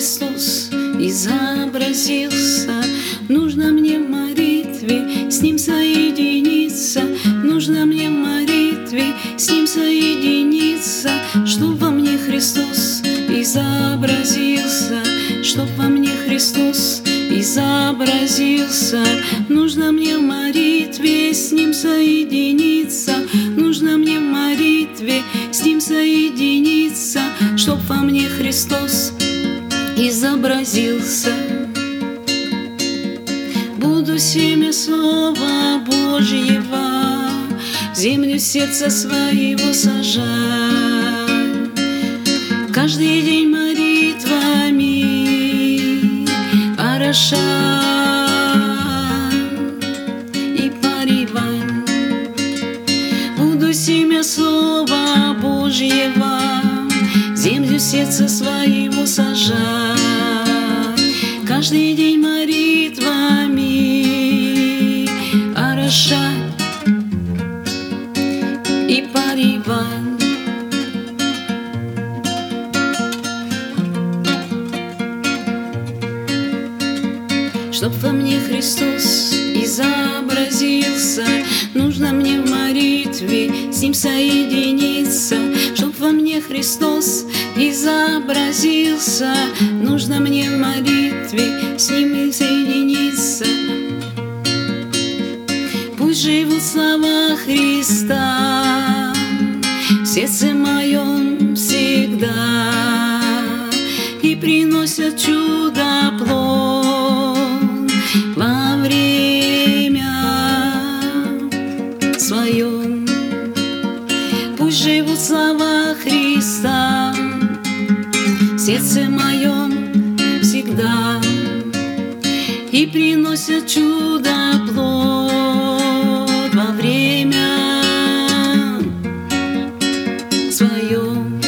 Христос изобразился. Нужно мне в молитве с Ним соединиться. Нужно мне в молитве с Ним соединиться, чтоб во мне Христос изобразился, чтоб во мне Христос изобразился. Нужно мне в молитве с Ним соединиться. Нужно мне в молитве с Ним соединиться, чтоб во мне Христос изобразился. Буду семя Слова Божьего в землю сердца своего сажать, каждый день молитвами орошать и поливать. Буду семя Слова Божьего в землю сердца своего сажать, каждый день молитвами орошать и поливать. Чтоб во мне Христос изобразился, нужно мне в молитве с Ним соединиться. Чтоб во мне Христос изобразился, нужно мне в молитве с Ним соединиться. Пусть живут слова Христа в сердце моем всегда и приносят чудо плод во время своем. Пусть живут слова Христа в сердце моем всегда и приносят чудо плод во время своем.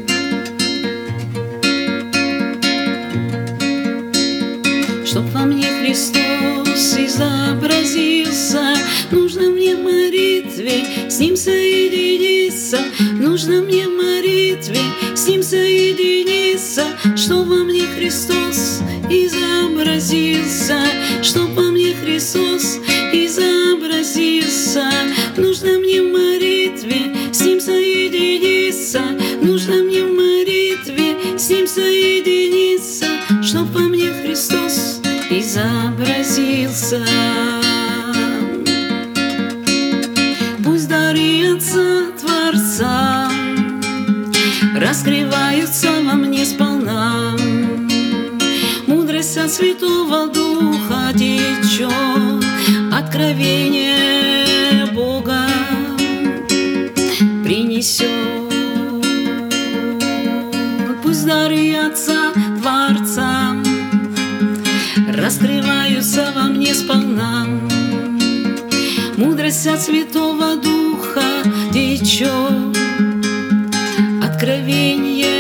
Чтоб во мне Христос изобразился, нужно мне в молитве с Ним соединиться. Нужно мне в молитве с Ним соединиться, чтоб во мне Христос изобразился, чтоб во мне Христос изобразился. Нужно мне в молитве с Ним соединиться. Нужно мне в молитве с Ним соединиться, чтоб во мне Христос изобразился. Пусть дары Отца Творца раскрываются во мне сполна. Мудрость от Святого Духа течет, откровение Бога принесет. Пусть дары Отца Творца раскрываются во мне сполна. Мудрость от Святого Духа течет, откровение